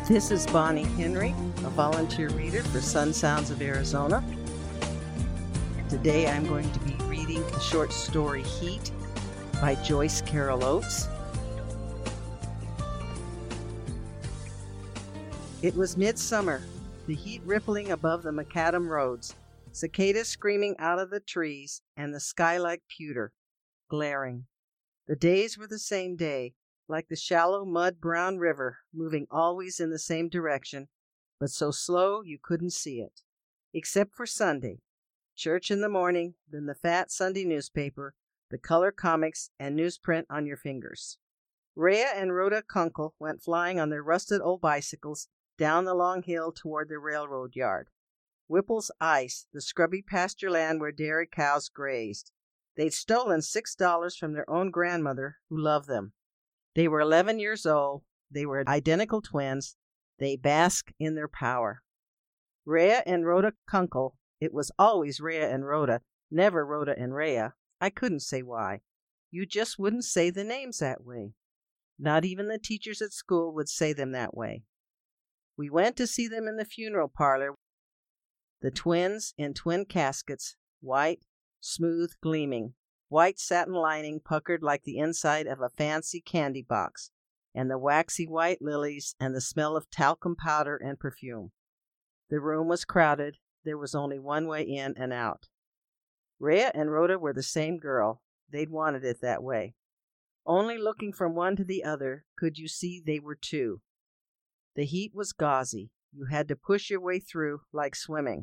This is Bonnie Henry, a volunteer reader for Sun Sounds of Arizona. Today I'm going to be reading the short story Heat by Joyce Carol Oates. It was midsummer, the heat rippling above the macadam roads, cicadas screaming out of the trees, and the sky like pewter, glaring. The days were the same day, like the shallow mud-brown river, moving always in the same direction, but so slow you couldn't see it. Except for Sunday. Church in the morning, then the fat Sunday newspaper, the color comics, and newsprint on your fingers. Rhea and Rhoda Kunkel went flying on their rusted old bicycles down the long hill toward the railroad yard. Whipple's Ice, the scrubby pasture land where dairy cows grazed. They'd stolen $6 from their own grandmother, who loved them. They were 11 years old. They were identical twins. They basked in their power. Rhea and Rhoda Kunkel. It was always Rhea and Rhoda, never Rhoda and Rhea. I couldn't say why. You just wouldn't say the names that way. Not even the teachers at school would say them that way. We went to see them in the funeral parlor. The twins in twin caskets, white, smooth, gleaming. White satin lining puckered like the inside of a fancy candy box, and the waxy white lilies and the smell of talcum powder and perfume. The room was crowded. There was only one way in and out. Rhea and Rhoda were the same girl. They'd wanted it that way. Only looking from one to the other could you see they were two. The heat was gauzy. You had to push your way through like swimming.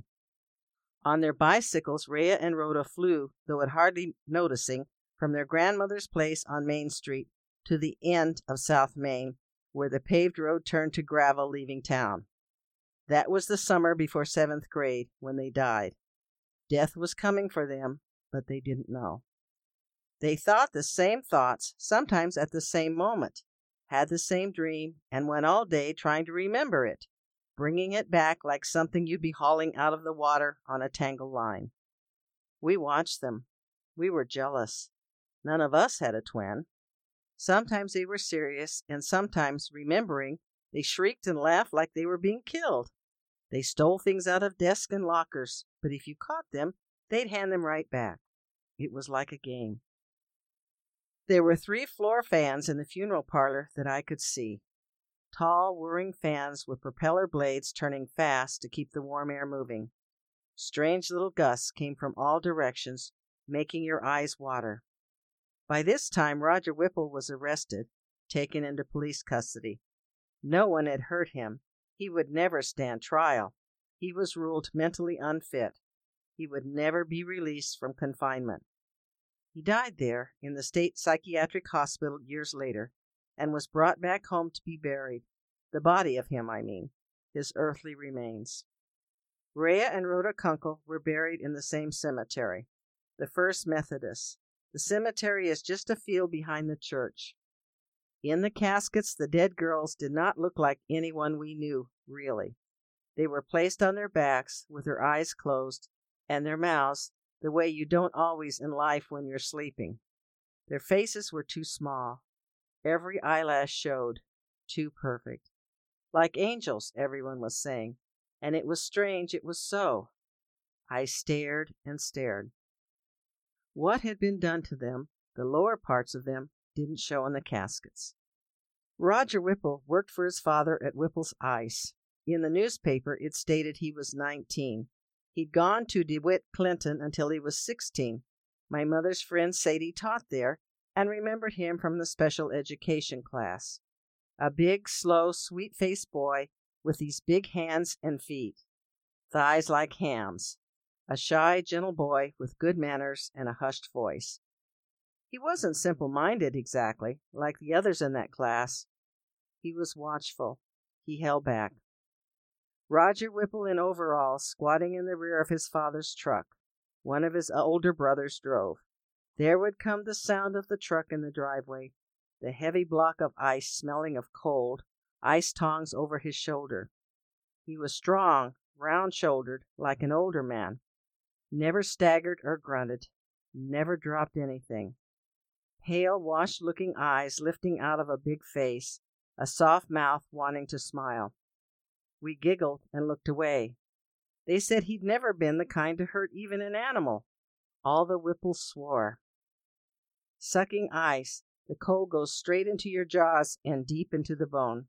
On their bicycles, Rhea and Rhoda flew, though it hardly noticing, from their grandmother's place on Main Street to the end of South Main, where the paved road turned to gravel leaving town. That was the summer before 7th grade, when they died. Death was coming for them, but they didn't know. They thought the same thoughts, sometimes at the same moment, had the same dream, and went all day trying to remember it, bringing it back like something you'd be hauling out of the water on a tangled line. We watched them. We were jealous. None of us had a twin. Sometimes they were serious, and sometimes, remembering, they shrieked and laughed like they were being killed. They stole things out of desks and lockers, but if you caught them, they'd hand them right back. It was like a game. There were 3 floor fans in the funeral parlor that I could see. Tall, whirring fans with propeller blades turning fast to keep the warm air moving. Strange little gusts came from all directions, making your eyes water. By this time, Roger Whipple was arrested, taken into police custody. No one had hurt him. He would never stand trial. He was ruled mentally unfit. He would never be released from confinement. He died there in the state psychiatric hospital years later, and was brought back home to be buried. The body of him, I mean, his earthly remains. Rhea and Rhoda Kunkel were buried in the same cemetery, the First Methodist. The cemetery is just a field behind the church. In the caskets, the dead girls did not look like anyone we knew, really. They were placed on their backs, with their eyes closed, and their mouths, the way you don't always in life when you're sleeping. Their faces were too small. Every eyelash showed, too perfect. Like angels, everyone was saying, and it was strange it was so. I stared and stared. What had been done to them, the lower parts of them, didn't show in the caskets. Roger Whipple worked for his father at Whipple's Ice. In the newspaper, it stated he was 19. He'd gone to DeWitt Clinton until he was 16. My mother's friend Sadie taught there, and remembered him from the special education class. A big, slow, sweet-faced boy with these big hands and feet, thighs like hams. A shy, gentle boy with good manners and a hushed voice. He wasn't simple-minded exactly, like the others in that class. He was watchful. He held back. Roger Whipple in overalls, squatting in the rear of his father's truck. One of his older brothers drove. There would come the sound of the truck in the driveway, the heavy block of ice smelling of cold, ice tongs over his shoulder. He was strong, round-shouldered, like an older man. Never staggered or grunted. Never dropped anything. Pale, washed-looking eyes lifting out of a big face, a soft mouth wanting to smile. We giggled and looked away. They said he'd never been the kind to hurt even an animal. All the Whipples swore. Sucking ice, the cold goes straight into your jaws and deep into the bone.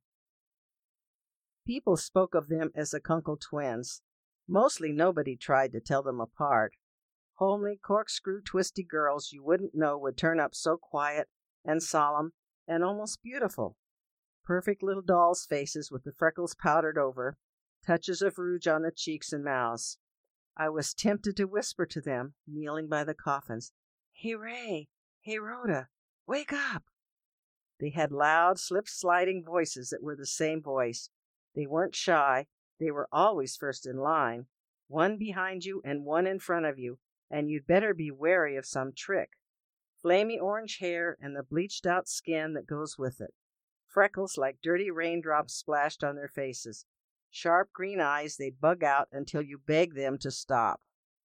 People spoke of them as the Kunkel twins. Mostly nobody tried to tell them apart. Homely, corkscrew, twisty girls you wouldn't know would turn up so quiet and solemn and almost beautiful. Perfect little dolls' faces with the freckles powdered over, touches of rouge on the cheeks and mouths. I was tempted to whisper to them, kneeling by the coffins, "Hey, Ray! Hey, Rhoda! Wake up!" They had loud, slip-sliding voices that were the same voice. They weren't shy. They were always first in line, one behind you and one in front of you, and you'd better be wary of some trick. Flamy orange hair and the bleached-out skin that goes with it. Freckles like dirty raindrops splashed on their faces. Sharp green eyes they'd bug out until you beg them to stop.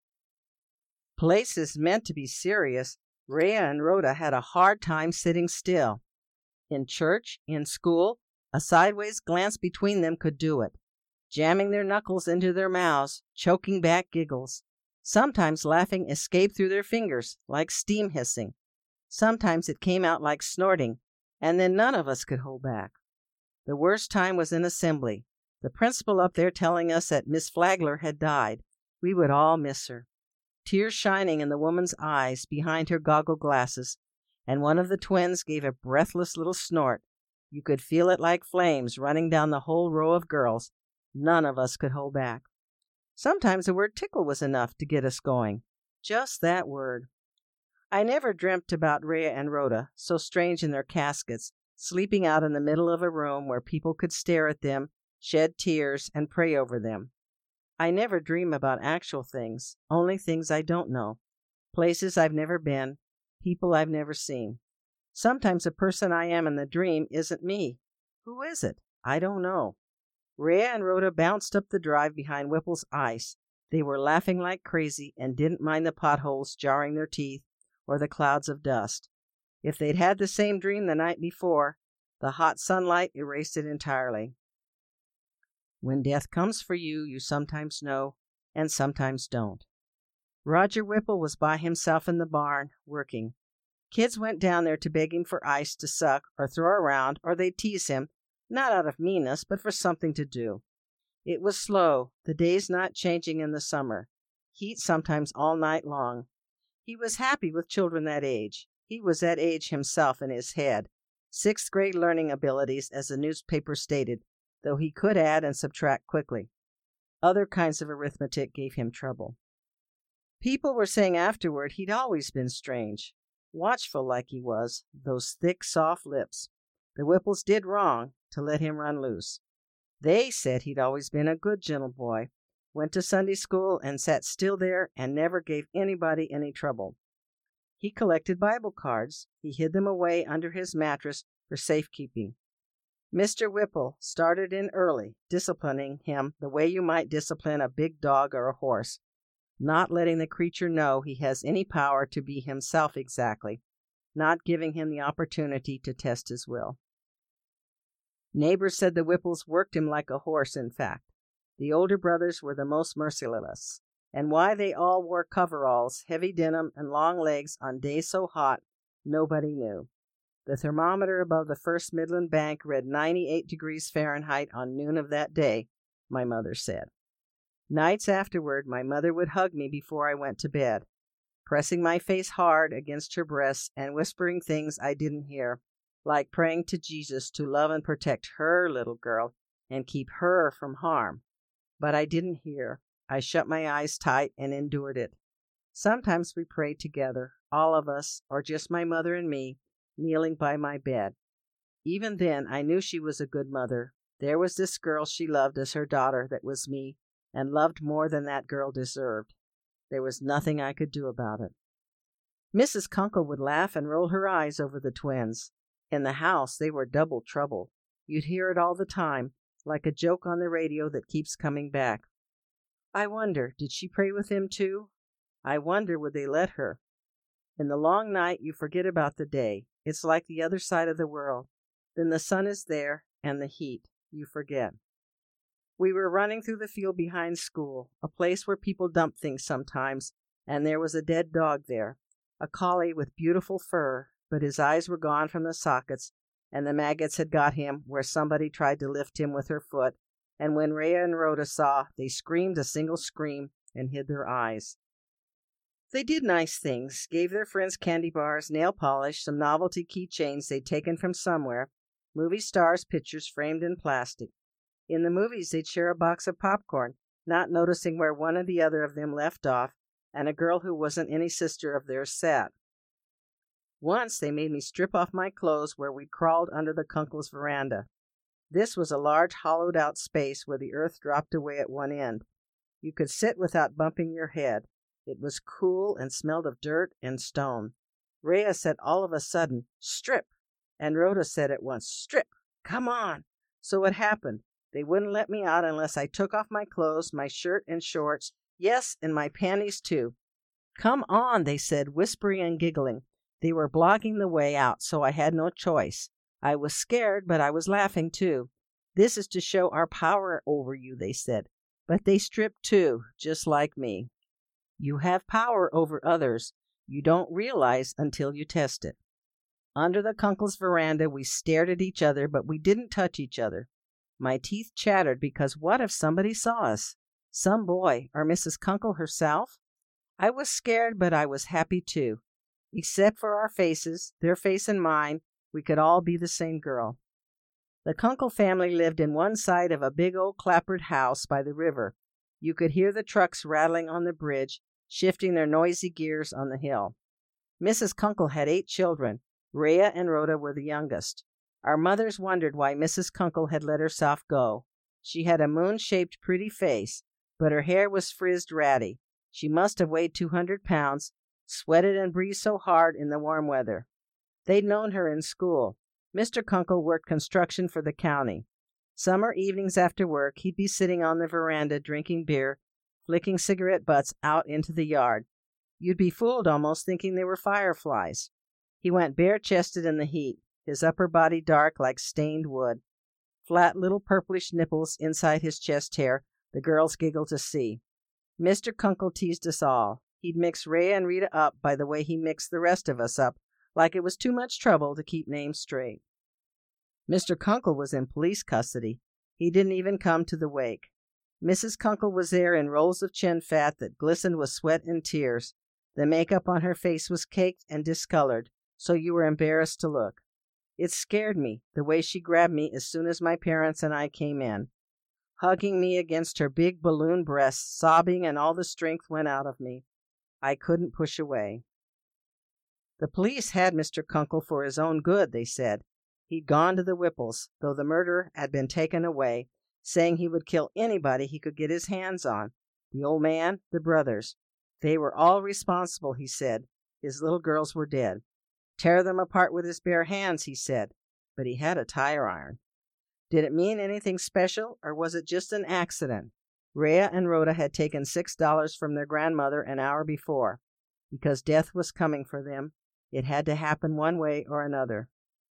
Places meant to be serious, Rhea and Rhoda had a hard time sitting still. In church, in school, a sideways glance between them could do it. Jamming their knuckles into their mouths, choking back giggles. Sometimes laughing escaped through their fingers, like steam hissing. Sometimes it came out like snorting, and then none of us could hold back. The worst time was in assembly. The principal up there telling us that Miss Flagler had died. We would all miss her. Tears shining in the woman's eyes behind her goggle glasses, and one of the twins gave a breathless little snort. You could feel it like flames running down the whole row of girls. None of us could hold back. Sometimes the word tickle was enough to get us going. Just that word. I never dreamt about Rhea and Rhoda, so strange in their caskets, sleeping out in the middle of a room where people could stare at them, shed tears, and pray over them. I never dream about actual things, only things I don't know, places I've never been, people I've never seen. Sometimes the person I am in the dream isn't me. Who is it? I don't know. Rhea and Rhoda bounced up the drive behind Whipple's ice. They were laughing like crazy and didn't mind the potholes jarring their teeth or the clouds of dust. If they'd had the same dream the night before, the hot sunlight erased it entirely. When death comes for you, you sometimes know and sometimes don't. Roger Whipple was by himself in the barn, working. Kids went down there to beg him for ice to suck or throw around, or they'd tease him, not out of meanness, but for something to do. It was slow, the days not changing in the summer, heat sometimes all night long. He was happy with children that age. He was that age himself in his head. 6th grade learning abilities, as the newspaper stated, though he could add and subtract quickly. Other kinds of arithmetic gave him trouble. People were saying afterward he'd always been strange, watchful like he was, those thick, soft lips. The Whipples did wrong to let him run loose. They said he'd always been a good, gentle boy, went to Sunday school and sat still there and never gave anybody any trouble. He collected Bible cards. He hid them away under his mattress for safekeeping. Mr. Whipple started in early, disciplining him the way you might discipline a big dog or a horse, not letting the creature know he has any power to be himself exactly, not giving him the opportunity to test his will. Neighbors said the Whipples worked him like a horse, in fact. The older brothers were the most merciless, and why they all wore coveralls, heavy denim, and long legs on days so hot, nobody knew. The thermometer above the First Midland Bank read 98 degrees Fahrenheit on noon of that day, my mother said. Nights afterward, my mother would hug me before I went to bed, pressing my face hard against her breasts and whispering things I didn't hear, like praying to Jesus to love and protect her little girl and keep her from harm. But I didn't hear. I shut my eyes tight and endured it. Sometimes we prayed together, all of us, or just my mother and me, kneeling by my bed. Even then, I knew she was a good mother. There was this girl she loved as her daughter that was me, and loved more than that girl deserved. There was nothing I could do about it. Mrs. Kunkel would laugh and roll her eyes over the twins. In the house, they were double trouble. You'd hear it all the time, like a joke on the radio that keeps coming back. I wonder, did she pray with him too? I wonder, would they let her? In the long night, you forget about the day. It's like the other side of the world. Then the sun is there, and the heat. You forget. We were running through the field behind school, a place where people dump things sometimes, and there was a dead dog there, a collie with beautiful fur, but his eyes were gone from the sockets, and the maggots had got him where somebody tried to lift him with her foot, and when Rhea and Rhoda saw, they screamed a single scream and hid their eyes. They did nice things, gave their friends candy bars, nail polish, some novelty keychains they'd taken from somewhere, movie stars' pictures framed in plastic. In the movies, they'd share a box of popcorn, not noticing where one or the other of them left off, and a girl who wasn't any sister of theirs sat. Once they made me strip off my clothes where we'd crawled under the Kunkel's veranda. This was a large hollowed-out space where the earth dropped away at one end. You could sit without bumping your head. It was cool and smelled of dirt and stone. Rhea said all of a sudden, "Strip!" and Rhoda said at once, "Strip! Come on!" So it happened. They wouldn't let me out unless I took off my clothes, my shirt and shorts, yes, and my panties too. "Come on," they said, whispering and giggling. They were blocking the way out, so I had no choice. I was scared, but I was laughing too. "This is to show our power over you," they said. But they stripped too, just like me. You have power over others. You don't realize until you test it. Under the Kunkel's veranda, we stared at each other, but we didn't touch each other. My teeth chattered because what if somebody saw us? Some boy, or Mrs. Kunkel herself? I was scared, but I was happy too. Except for our faces, their face and mine, we could all be the same girl. The Kunkel family lived in one side of a big old clapboard house by the river. You could hear the trucks rattling on the bridge, shifting their noisy gears on the hill. Mrs. Kunkel had 8 children. Rhea and Rhoda were the youngest. Our mothers wondered why Mrs. Kunkel had let herself go. She had a moon-shaped pretty face, but her hair was frizzed ratty. She must have weighed 200 pounds, sweated and breathed so hard in the warm weather. They'd known her in school. Mr. Kunkel worked construction for the county. Summer evenings after work, he'd be sitting on the veranda drinking beer, flicking cigarette butts out into the yard. You'd be fooled almost thinking they were fireflies. He went bare-chested in the heat, his upper body dark like stained wood. Flat little purplish nipples inside his chest hair the girls giggled to see. Mr. Kunkel teased us all. He'd mix Rhea and Rita up by the way he mixed the rest of us up, like it was too much trouble to keep names straight. Mr. Kunkel was in police custody. He didn't even come to the wake. Mrs. Kunkel was there in rolls of chin fat that glistened with sweat and tears. The makeup on her face was caked and discolored, so you were embarrassed to look. It scared me, the way she grabbed me as soon as my parents and I came in, hugging me against her big balloon breasts, sobbing, and all the strength went out of me. I couldn't push away. The police had Mr. Kunkel for his own good, they said. He'd gone to the Whipples, though the murder had been taken away, saying he would kill anybody he could get his hands on. The old man, the brothers. They were all responsible, he said. His little girls were dead. Tear them apart with his bare hands, he said. But he had a tire iron. Did it mean anything special, or was it just an accident? Rhea and Rhoda had taken $6 from their grandmother an hour before. Because death was coming for them, it had to happen one way or another.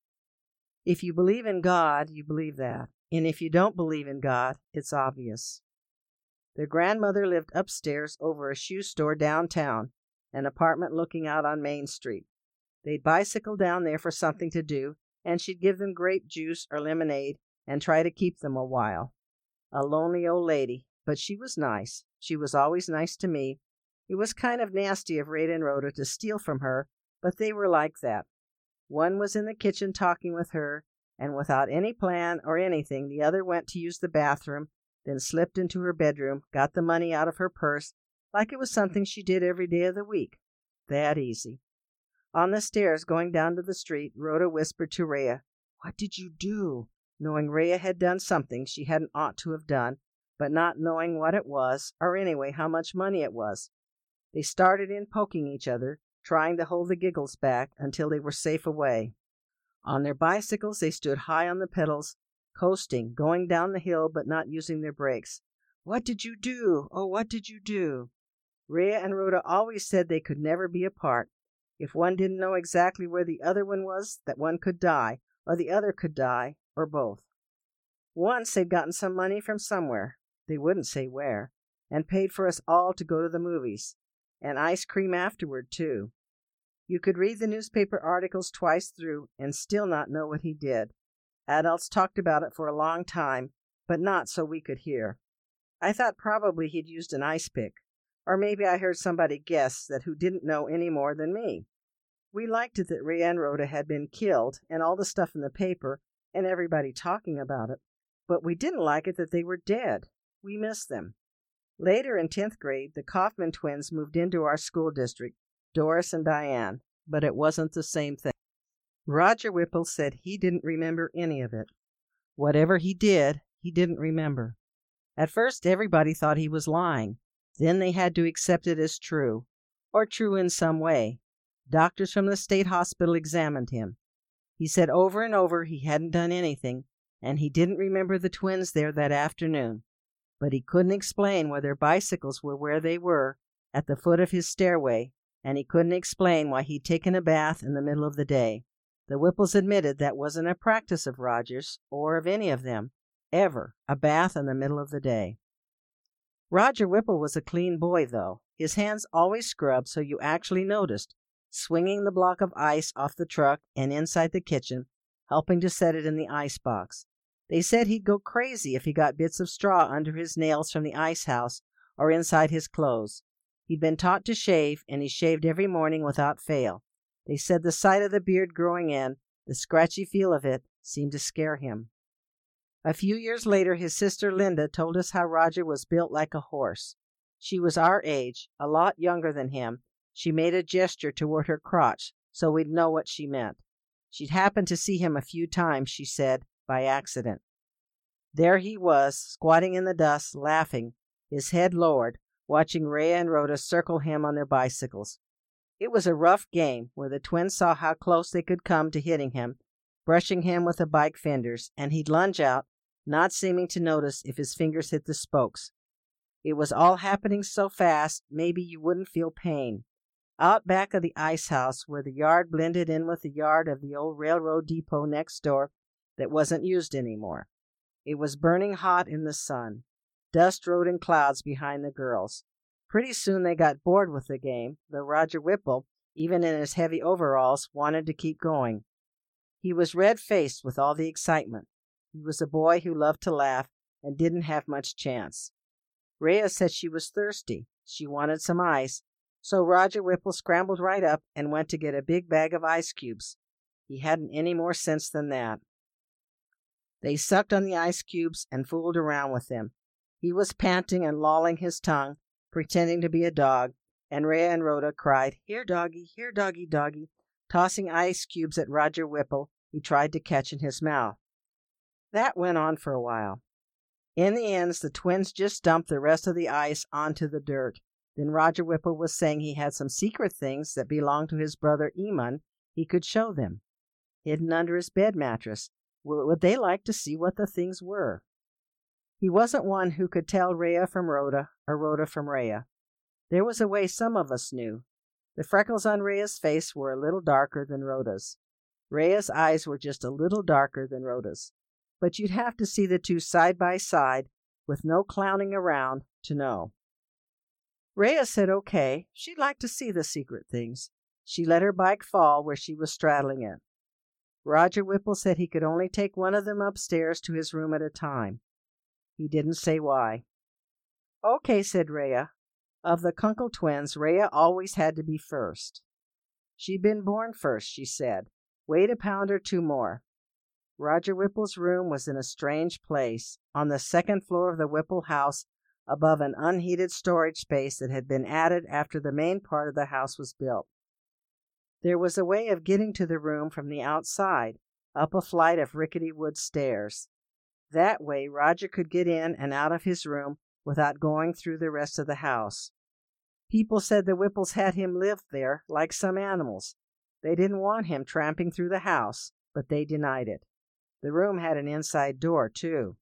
If you believe in God, you believe that. And if you don't believe in God, it's obvious. Their grandmother lived upstairs over a shoe store downtown, an apartment looking out on Main Street. They'd bicycle down there for something to do, and she'd give them grape juice or lemonade and try to keep them a while. A lonely old lady, but she was nice. She was always nice to me. It was kind of nasty of Rhea and Rhoda to steal from her, but they were like that. One was in the kitchen talking with her, and without any plan or anything, the other went to use the bathroom, then slipped into her bedroom, got the money out of her purse, like it was something she did every day of the week. That easy. On the stairs going down to the street, Rhoda whispered to Rhea, "What did you do?" knowing Rhea had done something she hadn't ought to have done, but not knowing what it was, or anyway how much money it was. They started in poking each other, trying to hold the giggles back until they were safe away. On their bicycles, they stood high on the pedals, coasting, going down the hill, but not using their brakes. "What did you do? Oh, what did you do?" Rhea and Rhoda always said they could never be apart. If one didn't know exactly where the other one was, that one could die, or the other could die, or both. Once they'd gotten some money from somewhere. they wouldn't say where, and paid for us all to go to the movies, and ice cream afterward, too. You could read the newspaper articles twice through and still not know what he did. Adults talked about it for a long time, but not so we could hear. I thought probably he'd used an ice pick, or maybe I heard somebody guess that who didn't know any more than me. We liked it that Rhea and Rhoda had been killed and all the stuff in the paper and everybody talking about it, but we didn't like it that they were dead. We missed them. Later in 10th grade, the Kaufman twins moved into our school district, Doris and Diane, but it wasn't the same thing. Roger Whipple said he didn't remember any of it. Whatever he did, he didn't remember. At first, everybody thought he was lying. Then they had to accept it as true, or true in some way. Doctors from the state hospital examined him. He said over and over he hadn't done anything, and he didn't remember the twins there that afternoon. But he couldn't explain why their bicycles were where they were, at the foot of his stairway, and he couldn't explain why he'd taken a bath in the middle of the day. The Whipples admitted that wasn't a practice of Roger's, or of any of them, ever, a bath in the middle of the day. Roger Whipple was a clean boy, though, his hands always scrubbed so you actually noticed, swinging the block of ice off the truck and inside the kitchen, helping to set it in the ice box. They said he'd go crazy if he got bits of straw under his nails from the ice house or inside his clothes. He'd been taught to shave, and he shaved every morning without fail. They said the sight of the beard growing in, the scratchy feel of it, seemed to scare him. A few years later, his sister Linda told us how Roger was built like a horse. She was our age, a lot younger than him. She made a gesture toward her crotch, so we'd know what she meant. She'd happened to see him a few times, she said, by accident. There he was, squatting in the dust, laughing, his head lowered, watching Rhea and Rhoda circle him on their bicycles. It was a rough game, where the twins saw how close they could come to hitting him, brushing him with the bike fenders, and he'd lunge out, not seeming to notice if his fingers hit the spokes. It was all happening so fast, maybe you wouldn't feel pain. Out back of the ice house, where the yard blended in with the yard of the old railroad depot next door that wasn't used anymore. It was burning hot in the sun. Dust rode in clouds behind the girls. Pretty soon they got bored with the game, though Roger Whipple, even in his heavy overalls, wanted to keep going. He was red-faced with all the excitement. He was a boy who loved to laugh and didn't have much chance. Rhea said she was thirsty. She wanted some ice, so Roger Whipple scrambled right up and went to get a big bag of ice cubes. He hadn't any more sense than that. They sucked on the ice cubes and fooled around with them. He was panting and lolling his tongue, pretending to be a dog, and Rhea and Rhoda cried, here, doggy, doggy, tossing ice cubes at Roger Whipple he tried to catch in his mouth. That went on for a while. In the end, the twins just dumped the rest of the ice onto the dirt. Then Roger Whipple was saying he had some secret things that belonged to his brother Eamon he could show them, hidden under his bed mattress. Would they like to see what the things were? He wasn't one who could tell Rhea from Rhoda or Rhoda from Rhea. There was a way some of us knew. The freckles on Rhea's face were a little darker than Rhoda's. Rhea's eyes were just a little darker than Rhoda's. But you'd have to see the two side by side, with no clowning around, to know. Rhea said okay, she'd like to see the secret things. She let her bike fall where she was straddling it. Roger Whipple said he could only take one of them upstairs to his room at a time. He didn't say why. Okay, said Rhea. Of the Kunkel twins, Rhea always had to be first. She'd been born first, she said. Weighed a pound or two more. Roger Whipple's room was in a strange place, on the second floor of the Whipple house, above an unheated storage space that had been added after the main part of the house was built. There was a way of getting to the room from the outside, up a flight of rickety wood stairs. That way Roger could get in and out of his room without going through the rest of the house. People said the Whipples had him live there like some animals. They didn't want him tramping through the house, but they denied it. The room had an inside door, too.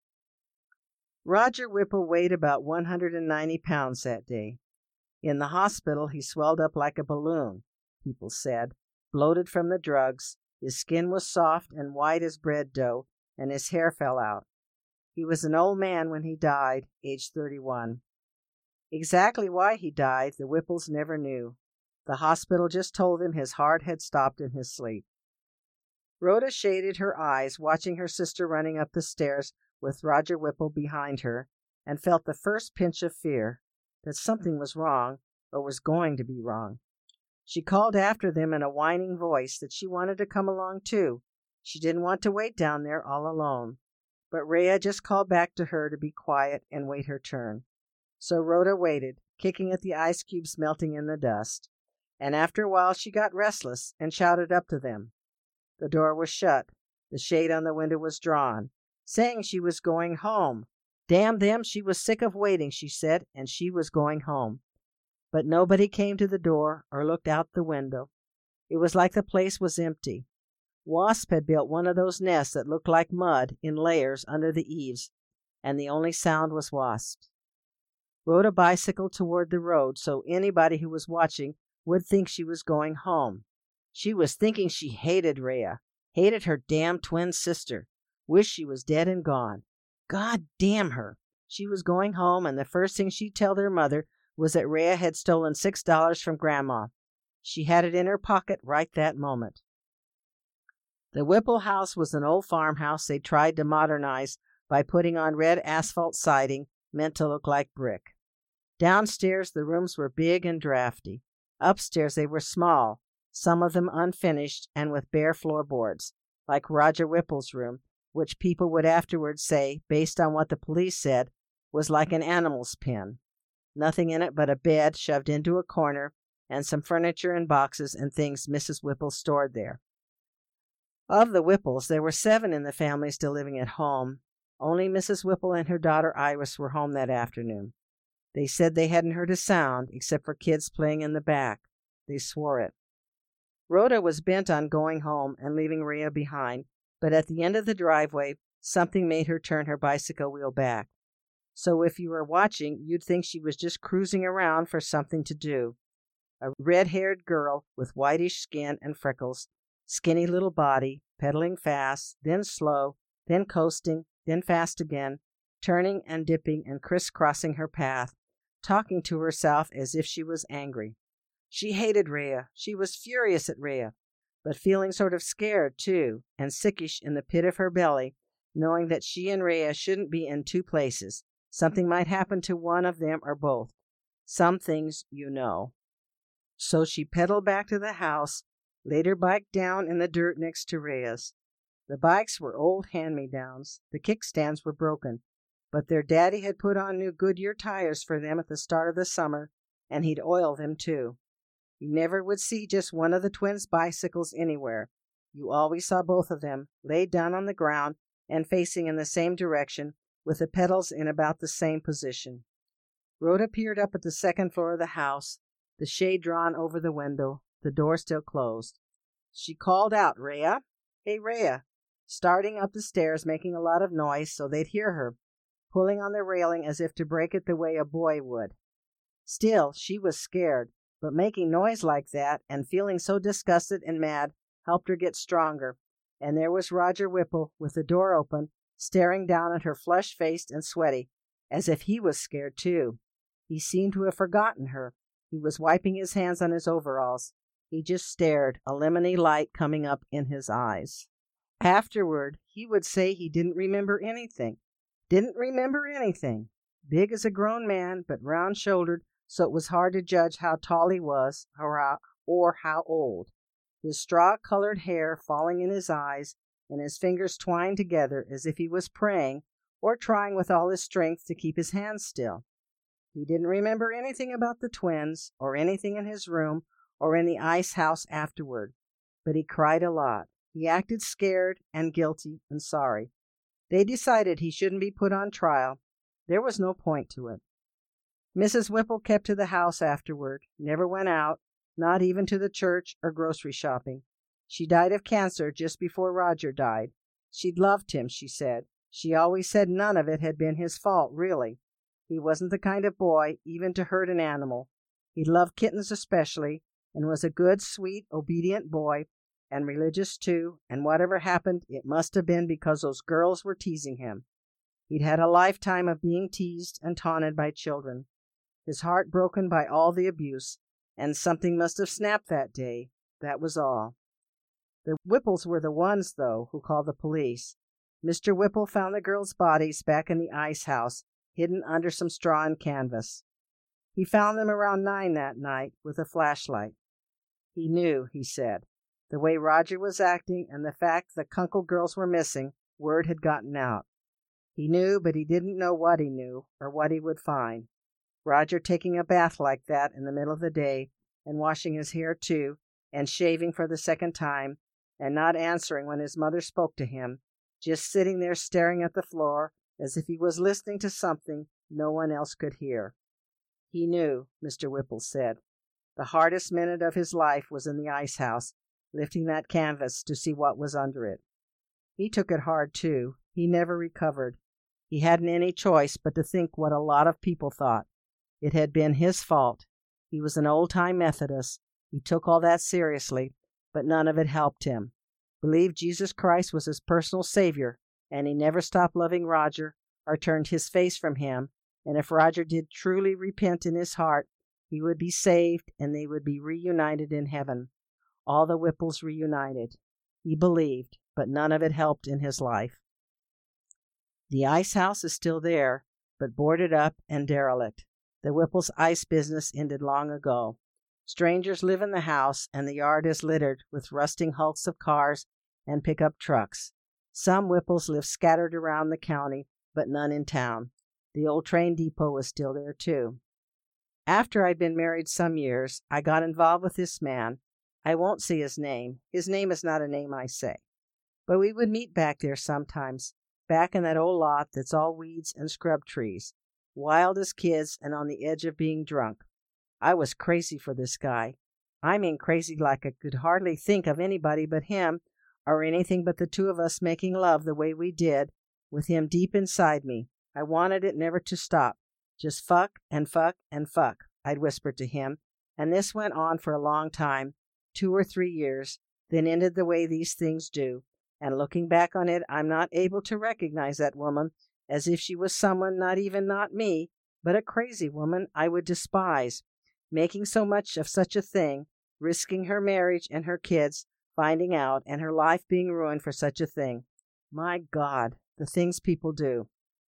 Roger Whipple weighed about 190 pounds that day. In the hospital, he swelled up like a balloon, people said, bloated from the drugs. His skin was soft and white as bread dough, and his hair fell out. He was an old man when he died, aged 31. Exactly why he died, the Whipples never knew. The hospital just told them his heart had stopped in his sleep. Rhoda shaded her eyes, watching her sister running up the stairs with Roger Whipple behind her, and felt the first pinch of fear that something was wrong or was going to be wrong. She called after them in a whining voice that she wanted to come along too. She didn't want to wait down there all alone. But Rhea just called back to her to be quiet and wait her turn. So Rhoda waited, kicking at the ice cubes melting in the dust. And after a while she got restless and shouted up to them. The door was shut. The shade on the window was drawn, saying she was going home. Damn them, she was sick of waiting, she said, and she was going home. But nobody came to the door or looked out the window. It was like the place was empty. Wasp had built one of those nests that looked like mud in layers under the eaves, and the only sound was wasps. Rhoda bicycled toward the road so anybody who was watching would think she was going home. She was thinking she hated Rhea, hated her damn twin sister, wished she was dead and gone. God damn her! She was going home, and the first thing she'd tell their mother was that Rhea had stolen $6 from Grandma. She had it in her pocket right that moment. The Whipple house was an old farmhouse they tried to modernize by putting on red asphalt siding meant to look like brick. Downstairs the rooms were big and drafty. Upstairs they were small, some of them unfinished and with bare floorboards, like Roger Whipple's room, which people would afterwards say, based on what the police said, was like an animal's pen. Nothing in it but a bed shoved into a corner and some furniture and boxes and things Mrs. Whipple stored there. Of the Whipples, there were 7 in the family still living at home. Only Mrs. Whipple and her daughter Iris were home that afternoon. They said they hadn't heard a sound except for kids playing in the back. They swore it. Rhoda was bent on going home and leaving Rhea behind, but at the end of the driveway, something made her turn her bicycle wheel back. So if you were watching, you'd think she was just cruising around for something to do. A red-haired girl with whitish skin and freckles, skinny little body, pedaling fast, then slow, then coasting, then fast again, turning and dipping and crisscrossing her path, talking to herself as if she was angry. She hated Rhea. She was furious at Rhea, but feeling sort of scared, too, and sickish in the pit of her belly, knowing that she and Rhea shouldn't be in 2 places. Something might happen to one of them or both. Some things you know. So she pedaled back to the house, laid her bike down in the dirt next to Rhea's. The bikes were old hand-me-downs. The kickstands were broken, but their daddy had put on new Goodyear tires for them at the start of the summer, and he'd oil them too. You never would see just one of the twins' bicycles anywhere. You always saw both of them, laid down on the ground and facing in the same direction, with the pedals in about the same position. Rhoda peered up at the second floor of the house, the shade drawn over the window, the door still closed. She called out, "Rhea! Hey, Rhea!" starting up the stairs, making a lot of noise so they'd hear her, pulling on the railing as if to break it the way a boy would. Still, she was scared, but making noise like that and feeling so disgusted and mad helped her get stronger, and there was Roger Whipple with the door open, staring down at her flush-faced and sweaty, as if he was scared too. He seemed to have forgotten her. He was wiping his hands on his overalls. He just stared, a lemony light coming up in his eyes. Afterward, he would say he didn't remember anything. Didn't remember anything. Big as a grown man, but round-shouldered, so it was hard to judge how tall he was or how old. His straw-colored hair falling in his eyes, and his fingers twined together as if he was praying or trying with all his strength to keep his hands still. He didn't remember anything about the twins, or anything in his room, or in the ice house afterward, but he cried a lot. He acted scared and guilty and sorry. They decided he shouldn't be put on trial. There was no point to it. Mrs. Whipple kept to the house afterward, never went out, not even to the church or grocery shopping. She died of cancer just before Roger died. She'd loved him, she said. She always said none of it had been his fault, really. He wasn't the kind of boy even to hurt an animal. He loved kittens especially, and was a good, sweet, obedient boy, and religious too, and whatever happened, it must have been because those girls were teasing him. He'd had a lifetime of being teased and taunted by children, his heart broken by all the abuse, and something must have snapped that day. That was all. The Whipples were the ones, though, who called the police. Mr. Whipple found the girls' bodies back in the ice house, hidden under some straw and canvas. He found them around 9 that night with a flashlight. He knew, he said. The way Roger was acting and the fact the Kunkel girls were missing, word had gotten out. He knew, but he didn't know what he knew or what he would find. Roger taking a bath like that in the middle of the day, and washing his hair too, and shaving for the second time, and not answering when his mother spoke to him, just sitting there staring at the floor as if he was listening to something no one else could hear. He knew, Mr. Whipple said. The hardest minute of his life was in the ice house, lifting that canvas to see what was under it. He took it hard, too. He never recovered. He hadn't any choice but to think what a lot of people thought. It had been his fault. He was an old-time Methodist. He took all that seriously, but none of it helped him. Believed Jesus Christ was his personal Savior, and he never stopped loving Roger or turned his face from him, and if Roger did truly repent in his heart, he would be saved and they would be reunited in heaven. All the Whipples reunited. He believed, but none of it helped in his life. The ice house is still there, but boarded up and derelict. The Whipples' ice business ended long ago. Strangers live in the house, and the yard is littered with rusting hulks of cars and pickup trucks. Some Whipples live scattered around the county, but none in town. The old train depot is still there, too. After I'd been married some years, I got involved with this man. I won't say his name. His name is not a name I say. But we would meet back there sometimes, back in that old lot that's all weeds and scrub trees, wild as kids and on the edge of being drunk. I was crazy for this guy. I mean crazy like I could hardly think of anybody but him, or anything but the two of us making love the way we did, with him deep inside me. I wanted it never to stop. Just fuck and fuck and fuck, I'd whispered to him, and this went on for a long time, 2 or 3 years, then ended the way these things do. And looking back on it, I'm not able to recognize that woman as if she was someone not me, but a crazy woman I would despise, making so much of such a thing, risking her marriage and her kids finding out, and her life being ruined for such a thing. My God, the things people do.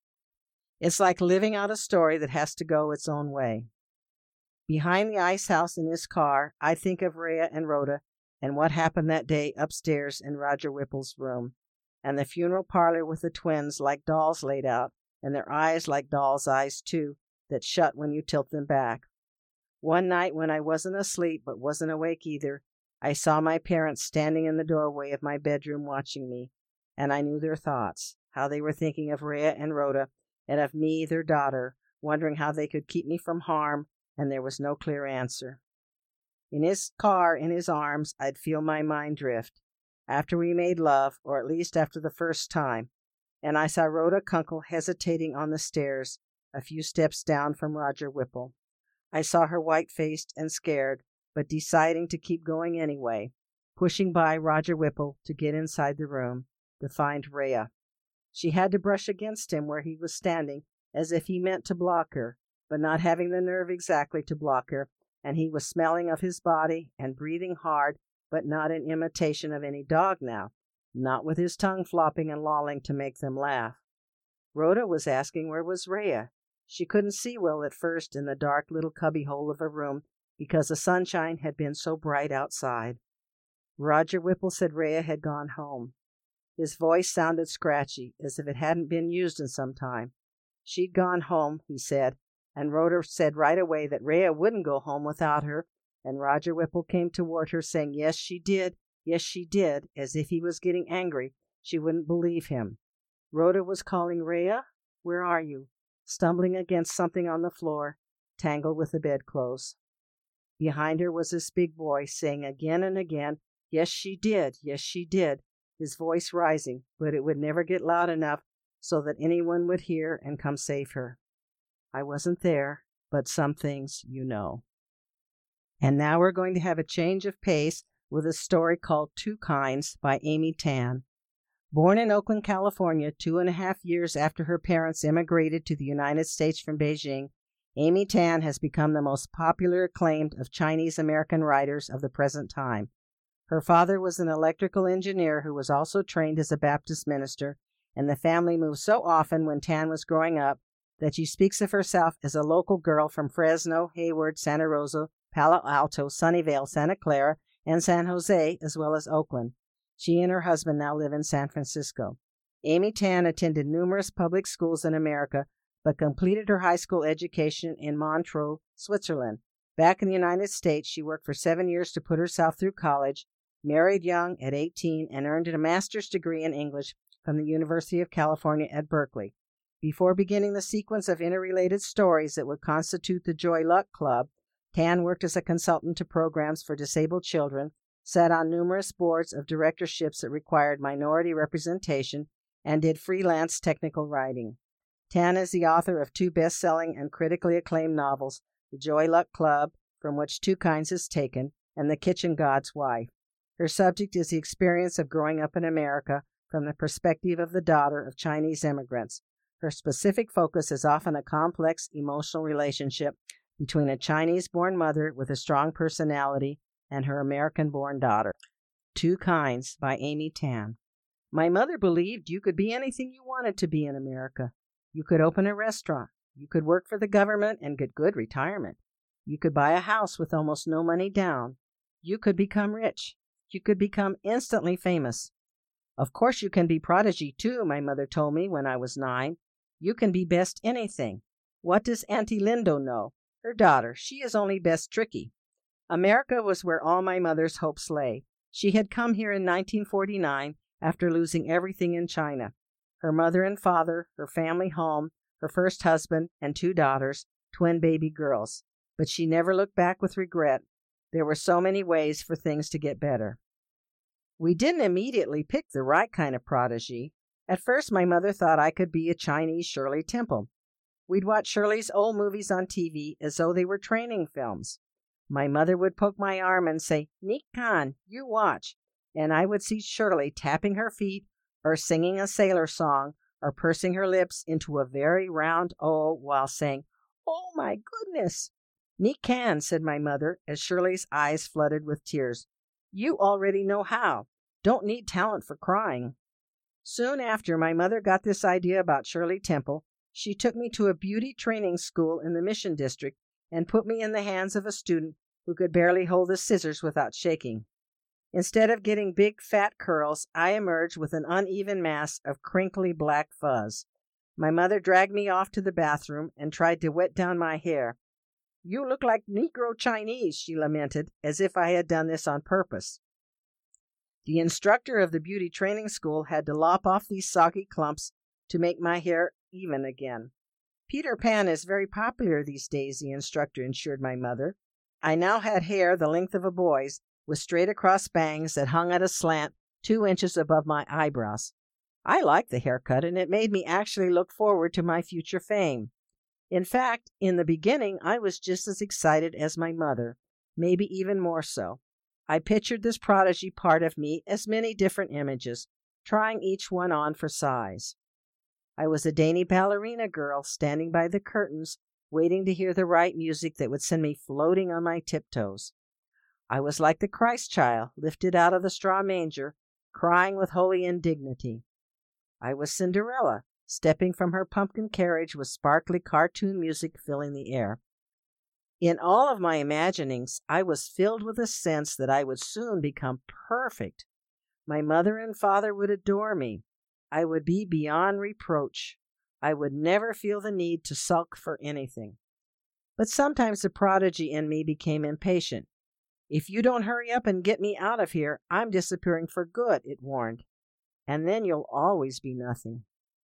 It's like living out a story that has to go its own way. Behind the ice house in his car, I think of Rhea and Rhoda and what happened that day upstairs in Roger Whipple's room, and the funeral parlor with the twins like dolls laid out, and their eyes like dolls' eyes, too, that shut when you tilt them back. One night when I wasn't asleep but wasn't awake either, I saw my parents standing in the doorway of my bedroom watching me, and I knew their thoughts, how they were thinking of Rhea and Rhoda, and of me, their daughter, wondering how they could keep me from harm, and there was no clear answer. In his car, in his arms, I'd feel my mind drift, after we made love, or at least after the first time, and I saw Rhoda Kunkel hesitating on the stairs, a few steps down from Roger Whipple. I saw her white-faced and scared, but deciding to keep going anyway, pushing by Roger Whipple to get inside the room, to find Rhea. She had to brush against him where he was standing, as if he meant to block her, but not having the nerve exactly to block her, and he was smelling of his body and breathing hard, but not in imitation of any dog now, not with his tongue flopping and lolling to make them laugh. Rhoda was asking where was Rhea. She couldn't see well at first in the dark little cubbyhole of a room because the sunshine had been so bright outside. Roger Whipple said Rhea had gone home. His voice sounded scratchy, as if it hadn't been used in some time. She'd gone home, he said, and Rhoda said right away that Rhea wouldn't go home without her, and Roger Whipple came toward her saying yes, she did, as if he was getting angry. She wouldn't believe him. Rhoda was calling, Rhea, where are you? Stumbling against something on the floor, tangled with the bedclothes. Behind her was this big boy saying again and again, yes, she did, his voice rising, but it would never get loud enough so that anyone would hear and come save her. I wasn't there, but some things you know. And now we're going to have a change of pace with a story called Two Kinds by Amy Tan. Born in Oakland, California, 2.5 years after her parents immigrated to the United States from Beijing, Amy Tan has become the most popular acclaimed of Chinese American writers of the present time. Her father was an electrical engineer who was also trained as a Baptist minister, and the family moved so often when Tan was growing up that she speaks of herself as a local girl from Fresno, Hayward, Santa Rosa, Palo Alto, Sunnyvale, Santa Clara, and San Jose, as well as Oakland. She and her husband now live in San Francisco. Amy Tan attended numerous public schools in America, but completed her high school education in Montreux, Switzerland. Back in the United States, she worked for 7 years to put herself through college, married young at 18, and earned a master's degree in English from the University of California at Berkeley. Before beginning the sequence of interrelated stories that would constitute the Joy Luck Club, Tan worked as a consultant to programs for disabled children, sat on numerous boards of directorships that required minority representation, and did freelance technical writing. Tan is the author of 2 best-selling and critically acclaimed novels, The Joy Luck Club, from which 2 kinds is taken, and The Kitchen God's Wife. Her subject is the experience of growing up in America from the perspective of the daughter of Chinese immigrants. Her specific focus is often a complex emotional relationship between a Chinese-born mother with a strong personality and her American-born daughter. 2 Kinds by Amy Tan. My mother believed you could be anything you wanted to be in America. You could open a restaurant. You could work for the government and get good retirement. You could buy a house with almost no money down. You could become rich. You could become instantly famous. Of course you can be prodigy too, my mother told me when I was 9. You can be best anything. What does Auntie Lindo know? Her daughter. She is only best tricky. America was where all my mother's hopes lay. She had come here in 1949 after losing everything in China. Her mother and father, her family home, her first husband, and 2 daughters, twin baby girls. But she never looked back with regret. There were so many ways for things to get better. We didn't immediately pick the right kind of prodigy. At first, my mother thought I could be a Chinese Shirley Temple. We'd watch Shirley's old movies on TV as though they were training films. My mother would poke my arm and say, "Nick Khan, you watch." And I would see Shirley tapping her feet or singing a sailor song or pursing her lips into a very round O while saying, "Oh my goodness." "Nick Khan," said my mother as Shirley's eyes flooded with tears. "You already know how. Don't need talent for crying." Soon after my mother got this idea about Shirley Temple, she took me to a beauty training school in the Mission District and put me in the hands of a student who could barely hold the scissors without shaking. Instead of getting big fat curls, I emerged with an uneven mass of crinkly black fuzz. My mother dragged me off to the bathroom and tried to wet down my hair. "You look like Negro Chinese," she lamented, as if I had done this on purpose. The instructor of the beauty training school had to lop off these soggy clumps to make my hair even again. "Peter Pan is very popular these days," the instructor assured my mother. I now had hair the length of a boy's, with straight-across bangs that hung at a slant 2 inches above my eyebrows. I liked the haircut, and it made me actually look forward to my future fame. In fact, in the beginning, I was just as excited as my mother, maybe even more so. I pictured this prodigy part of me as many different images, trying each one on for size. I was a dainty ballerina girl standing by the curtains, waiting to hear the right music that would send me floating on my tiptoes. I was like the Christ child lifted out of the straw manger, crying with holy indignity. I was Cinderella, stepping from her pumpkin carriage with sparkly cartoon music filling the air. In all of my imaginings, I was filled with a sense that I would soon become perfect. My mother and father would adore me. I would be beyond reproach. I would never feel the need to sulk for anything. But sometimes the prodigy in me became impatient. "If you don't hurry up and get me out of here, I'm disappearing for good," it warned. "And then you'll always be nothing."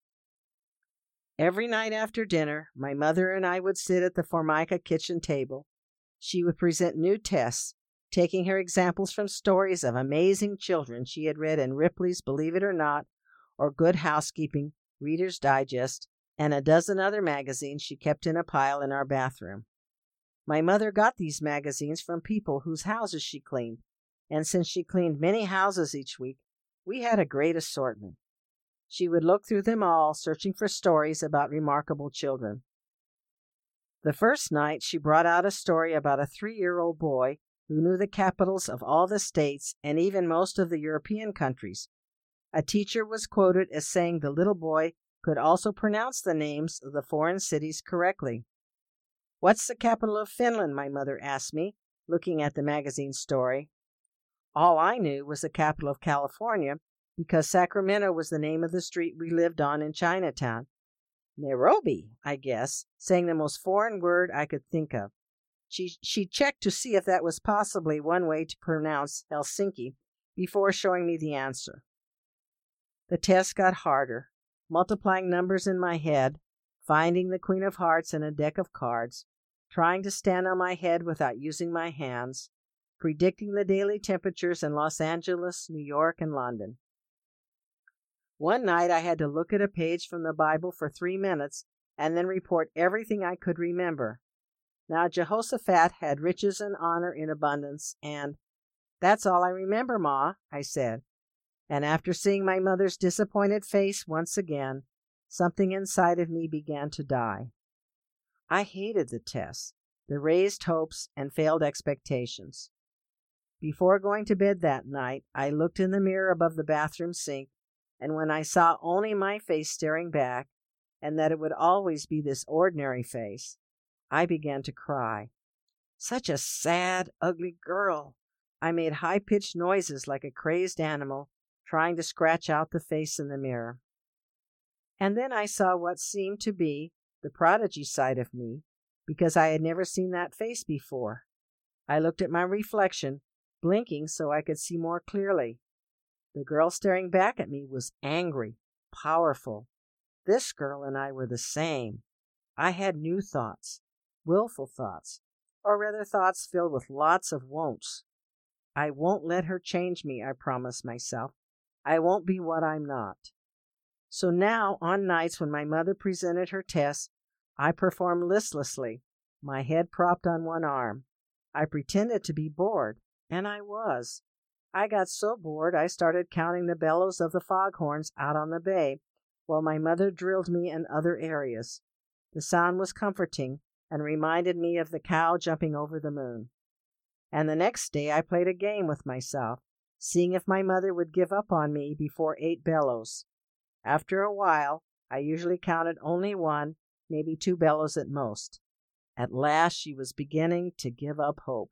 Every night after dinner, my mother and I would sit at the Formica kitchen table. She would present new tests, taking her examples from stories of amazing children she had read in Ripley's Believe It or Not, or Good Housekeeping, Reader's Digest, and a dozen other magazines she kept in a pile in our bathroom. My mother got these magazines from people whose houses she cleaned, and since she cleaned many houses each week, we had a great assortment. She would look through them all, searching for stories about remarkable children. The first night, she brought out a story about a 3-year-old boy who knew the capitals of all the states and even most of the European countries. A teacher was quoted as saying the little boy could also pronounce the names of the foreign cities correctly. "What's the capital of Finland?" my mother asked me, looking at the magazine story. All I knew was the capital of California, because Sacramento was the name of the street we lived on in Chinatown. "Nairobi, I guess," saying the most foreign word I could think of. She checked to see if that was possibly one way to pronounce Helsinki before showing me the answer. The test got harder, multiplying numbers in my head, finding the Queen of Hearts in a deck of cards, trying to stand on my head without using my hands, predicting the daily temperatures in Los Angeles, New York, and London. One night I had to look at a page from the Bible for 3 minutes and then report everything I could remember. Now Jehoshaphat had riches and honor in abundance, and "That's all I remember, Ma," I said. And after seeing my mother's disappointed face once again, something inside of me began to die. I hated the tests, the raised hopes, and failed expectations. Before going to bed that night, I looked in the mirror above the bathroom sink, and when I saw only my face staring back, and that it would always be this ordinary face, I began to cry. Such a sad, ugly girl. I made high-pitched noises like a crazed animal, trying to scratch out the face in the mirror. And then I saw what seemed to be the prodigy side of me, because I had never seen that face before. I looked at my reflection, blinking so I could see more clearly. The girl staring back at me was angry, powerful. This girl and I were the same. I had new thoughts, willful thoughts, or rather thoughts filled with lots of won'ts. I won't let her change me, I promised myself. I won't be what I'm not. So now, on nights when my mother presented her tests, I performed listlessly, my head propped on one arm. I pretended to be bored, and I was. I got so bored I started counting the bellows of the foghorns out on the bay, while my mother drilled me in other areas. The sound was comforting and reminded me of the cow jumping over the moon. And the next day I played a game with myself, seeing if my mother would give up on me before 8 bellows. After a while, I usually counted only 1, maybe 2 bellows at most. At last she was beginning to give up hope.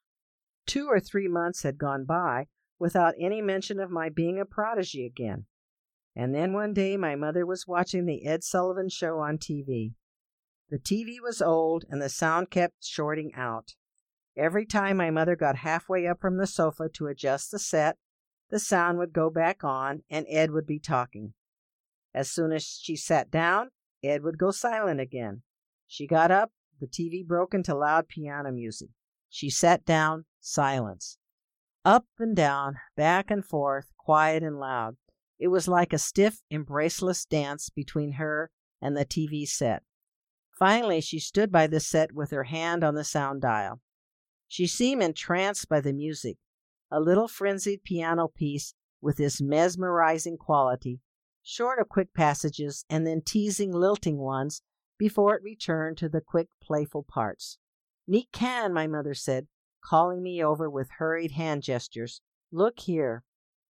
2 or 3 months had gone by without any mention of my being a prodigy again. And then one day my mother was watching the Ed Sullivan Show on TV. The TV was old and the sound kept shorting out. Every time my mother got halfway up from the sofa to adjust the set, the sound would go back on and Ed would be talking. As soon as she sat down, Ed would go silent again. She got up, the TV broke into loud piano music. She sat down, silence. Up and down, back and forth, quiet and loud. It was like a stiff, embraceless dance between her and the TV set. Finally, she stood by the set with her hand on the sound dial. She seemed entranced by the music, a little frenzied piano piece with this mesmerizing quality, short of quick passages and then teasing, lilting ones before it returned to the quick, playful parts. "Neat can," my mother said, calling me over with hurried hand gestures. "Look here."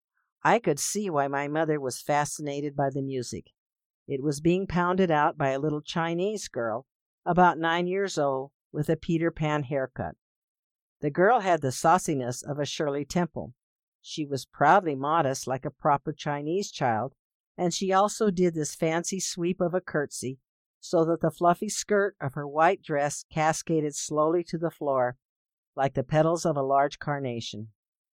I could see why my mother was fascinated by the music. It was being pounded out by a little Chinese girl, about 9 years old, with a Peter Pan haircut. The girl had the sauciness of a Shirley Temple. She was proudly modest like a proper Chinese child, and she also did this fancy sweep of a curtsy, so that the fluffy skirt of her white dress cascaded slowly to the floor, like the petals of a large carnation.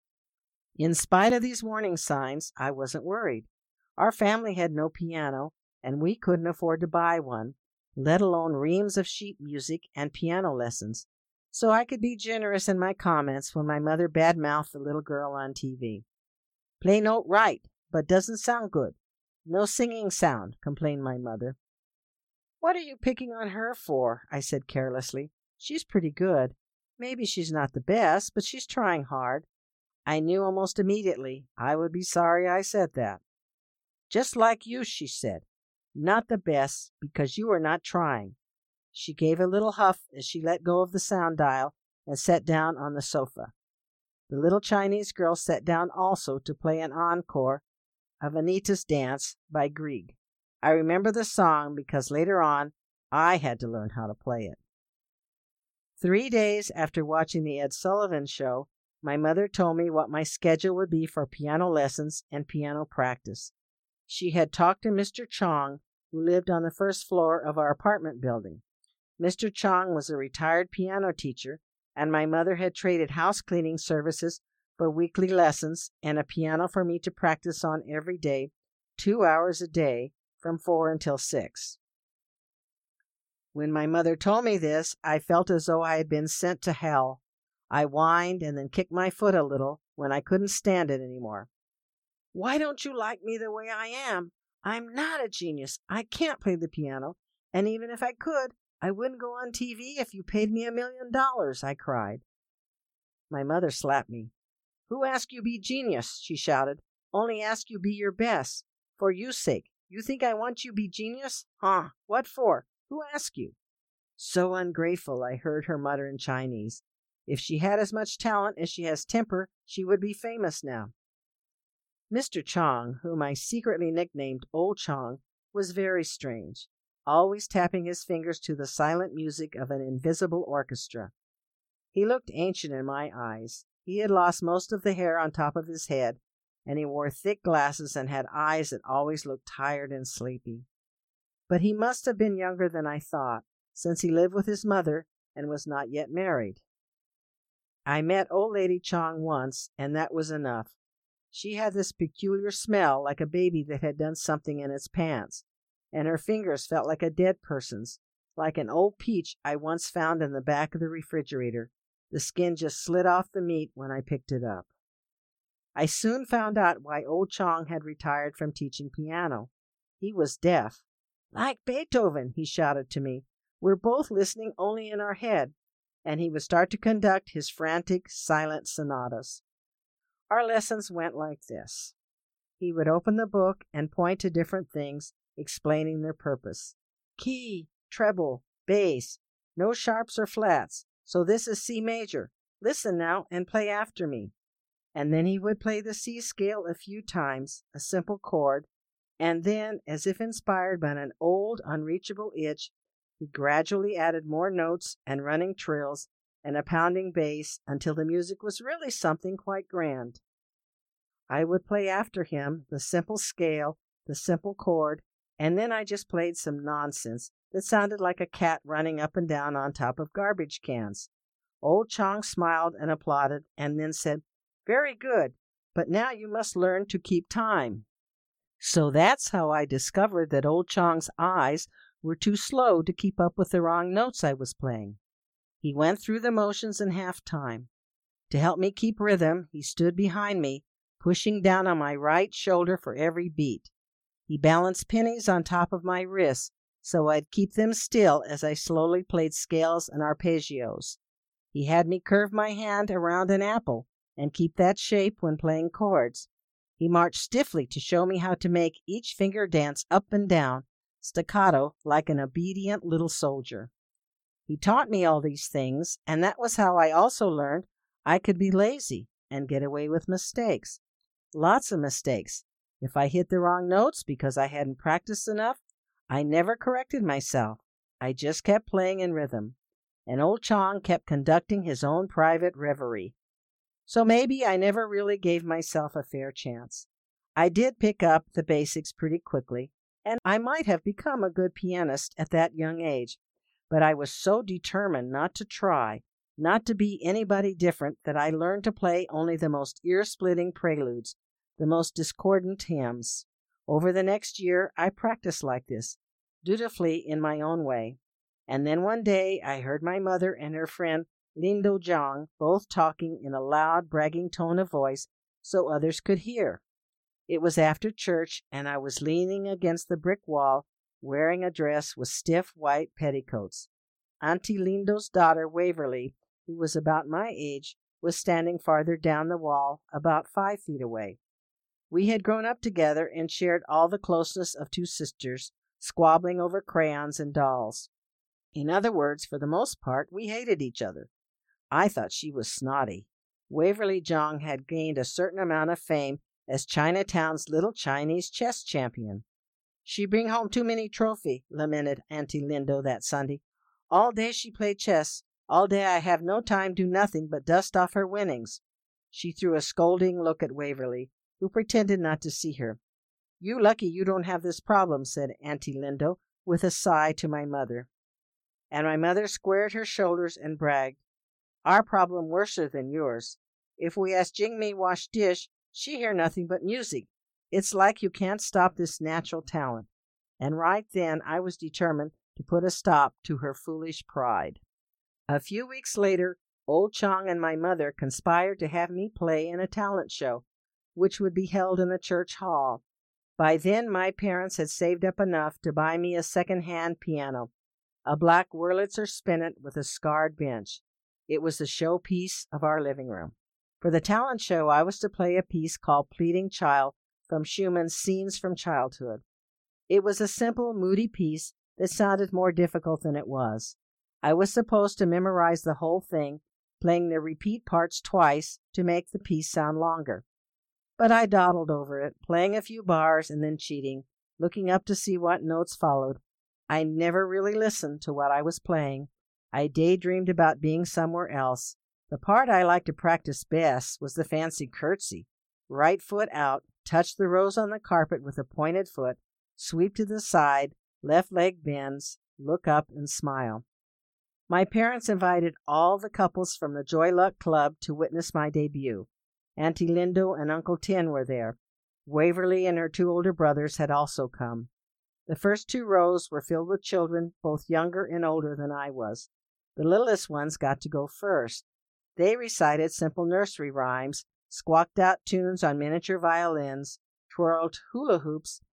In spite of these warning signs, I wasn't worried. Our family had no piano, and we couldn't afford to buy one, let alone reams of sheet music and piano lessons, so I could be generous in my comments when my mother badmouthed the little girl on TV. "Play note right, but doesn't sound good. No singing sound," complained my mother. "What are you picking on her for?" I said carelessly. "She's pretty good. Maybe she's not the best, but she's trying hard." I knew almost immediately I would be sorry I said that. "Just like you," she said. "Not the best, because you are not trying." She gave a little huff as she let go of the sound dial and sat down on the sofa. The little Chinese girl sat down also to play an encore of Anita's Dance by Grieg. I remember the song because later on I had to learn how to play it. 3 days after watching the Ed Sullivan Show, my mother told me what my schedule would be for piano lessons and piano practice. She had talked to Mr. Chong, who lived on the first floor of our apartment building. Mr. Chong was a retired piano teacher, and my mother had traded house cleaning services for weekly lessons and a piano for me to practice on every day, 2 hours a day, from 4 until 6. When my mother told me this, I felt as though I had been sent to hell. I whined and then kicked my foot a little when I couldn't stand it anymore. "Why don't you like me the way I am? I'm not a genius. I can't play the piano, and even if I could, I wouldn't go on TV if you paid me $1 million, I cried. My mother slapped me. "Who asked you be genius?" she shouted. "Only ask you be your best. For you's sake. You think I want you be genius? Huh? What for? Who asked you?" "So ungrateful," I heard her mutter in Chinese. "If she had as much talent as she has temper, she would be famous now." Mr. Chong, whom I secretly nicknamed Old Chong, was very strange, always tapping his fingers to the silent music of an invisible orchestra. He looked ancient in my eyes. He had lost most of the hair on top of his head, and he wore thick glasses and had eyes that always looked tired and sleepy. But he must have been younger than I thought, since he lived with his mother and was not yet married. I met old Lady Chong once, and that was enough. She had this peculiar smell like a baby that had done something in its pants, and her fingers felt like a dead person's, like an old peach I once found in the back of the refrigerator. The skin just slid off the meat when I picked it up. I soon found out why old Chong had retired from teaching piano. He was deaf. "Like Beethoven," he shouted to me. "We're both listening only in our head," and he would start to conduct his frantic, silent sonatas. Our lessons went like this. He would open the book and point to different things, explaining their purpose. "Key, treble, bass, no sharps or flats, so this is C major. Listen now and play after me." And then he would play the C scale a few times, a simple chord, and then, as if inspired by an old, unreachable itch, he gradually added more notes and running trills and a pounding bass until the music was really something quite grand. I would play after him the simple scale, the simple chord, and then I just played some nonsense that sounded like a cat running up and down on top of garbage cans. Old Chong smiled and applauded, and then said, "Very good, but now you must learn to keep time." So that's how I discovered that old Chong's eyes were too slow to keep up with the wrong notes I was playing. He went through the motions in half time. To help me keep rhythm, he stood behind me, pushing down on my right shoulder for every beat. He balanced pennies on top of my wrists, so I'd keep them still as I slowly played scales and arpeggios. He had me curve my hand around an apple and keep that shape when playing chords. He marched stiffly to show me how to make each finger dance up and down, staccato, like an obedient little soldier. He taught me all these things, and that was how I also learned I could be lazy and get away with mistakes. Lots of mistakes. If I hit the wrong notes because I hadn't practiced enough, I never corrected myself. I just kept playing in rhythm. And old Chong kept conducting his own private reverie. So maybe I never really gave myself a fair chance. I did pick up the basics pretty quickly, and I might have become a good pianist at that young age, but I was so determined not to try, not to be anybody different, that I learned to play only the most ear-splitting preludes, the most discordant hymns. Over the next year, I practiced like this, dutifully in my own way. And then one day I heard my mother and her friend Lindo Zhang both talking in a loud, bragging tone of voice so others could hear. It was after church, and I was leaning against the brick wall, wearing a dress with stiff white petticoats. Auntie Lindo's daughter, Waverly, who was about my age, was standing farther down the wall, about 5 feet away. We had grown up together and shared all the closeness of two sisters, squabbling over crayons and dolls. In other words, for the most part, we hated each other. I thought she was snotty. Waverly Jong had gained a certain amount of fame as Chinatown's little Chinese chess champion. "She bring home too many trophy," lamented Auntie Lindo that Sunday. "All day she play chess. All day I have no time do nothing but dust off her winnings." She threw a scolding look at Waverly, who pretended not to see her. "You lucky you don't have this problem," said Auntie Lindo, with a sigh to my mother. And my mother squared her shoulders and bragged, "Our problem worser than yours. If we ask Jingmi wash dish, she hear nothing but music. It's like you can't stop this natural talent." And right then I was determined to put a stop to her foolish pride. A few weeks later, old Chong and my mother conspired to have me play in a talent show, which would be held in the church hall. By then my parents had saved up enough to buy me a second-hand piano, a black Wurlitzer spinet with a scarred bench. It was the showpiece of our living room. For the talent show, I was to play a piece called Pleading Child from Schumann's Scenes from Childhood. It was a simple, moody piece that sounded more difficult than it was. I was supposed to memorize the whole thing, playing the repeat parts twice to make the piece sound longer. But I dawdled over it, playing a few bars and then cheating, looking up to see what notes followed. I never really listened to what I was playing. I daydreamed about being somewhere else. The part I liked to practice best was the fancy curtsy. Right foot out, touch the rose on the carpet with a pointed foot, sweep to the side, left leg bends, look up and smile. My parents invited all the couples from the Joy Luck Club to witness my debut. Auntie Lindo and Uncle Tin were there. Waverly and her two older brothers had also come. The first two rows were filled with children, both younger and older than I was. The littlest ones got to go first. They recited simple nursery rhymes, squawked out tunes on miniature violins, twirled hula hoops,